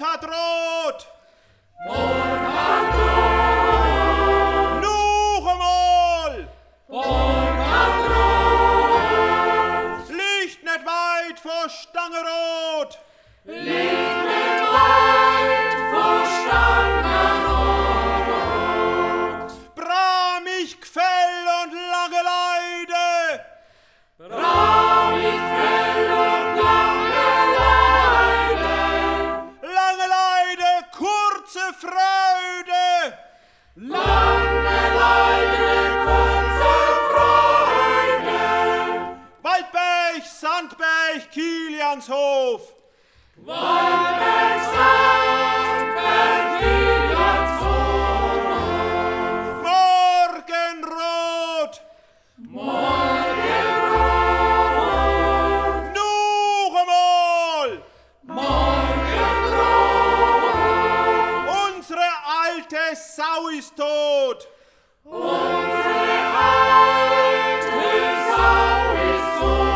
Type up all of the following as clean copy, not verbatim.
hat rot. Morgen hat rot. Noch einmal. Morgen hat rot. Liegt nicht weit vor Stangerot. Liegt nicht weit vor Stangerot. Bramich, Gfell und lange Leide. Bramich, Gfell und lange Leide. Lange Leide, kurze Freude. Lange Leide, kurze Freude. Waldberg, Sandberg, Kilianshof. Waldberg, Sandberg, Kilianshof. Morgenrot. Morgenrot. Noch einmal. Morgenrot. Unsere alte Sau ist tot. Unsere alte Sau ist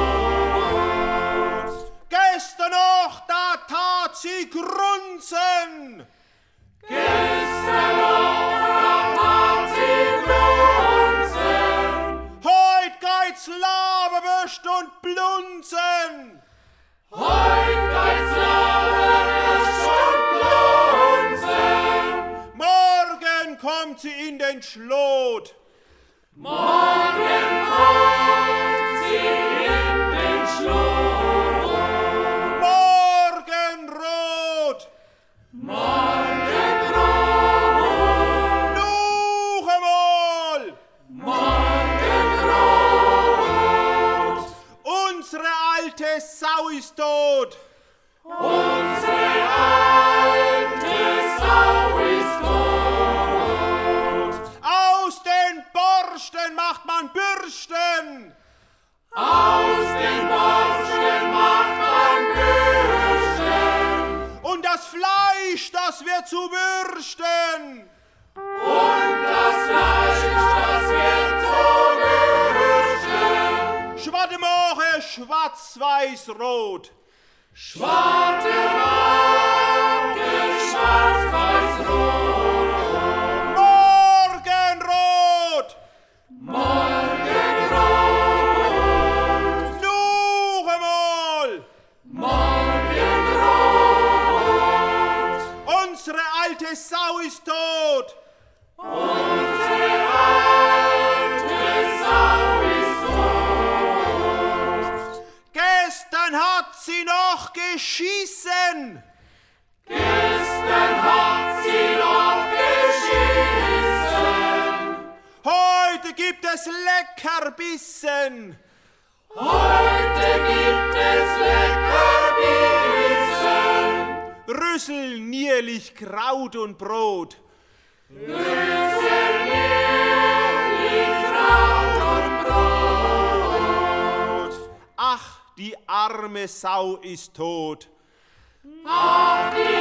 tot. Gestern noch, da tat sie grunzen. Gestern noch hat sie grunzen. Heut geht's Laberbüscht und Blunzen. Heut geht's Laberbüscht und Blunzen. Morgen kommt sie in den Schlot. Morgen kommt sie in den Schlot. Morgenrot. Morgenrot. Noch einmal. Morgenrot. Unsere alte Sau ist tot. Unsere alte Sau ist tot. Aus den Borsten macht man Bürsten. Aus den Borsten macht man Bürsten. Und das Fleisch, das wird zu Würsten. Und das Fleisch, das wird zu Würsten. Schwarte Moche, schwarz-weiß-rot. Schwarte Morgen, schwarz-weiß-rot. Morgenrot. Morgenrot. Noch einmal. Morgenrot. Unsere alte Sau ist tot. Unsere alte Sau ist tot. Gestern hat sie noch geschissen. Gestern hat sie noch geschissen. Heute gibt es Leckerbissen. Heute gibt es Leckerbissen. Rüssel, Nierlich, Kraut und Brot. Rüssel, Nierlich, Kraut und Brot. Ach, die arme Sau ist tot. Ach, die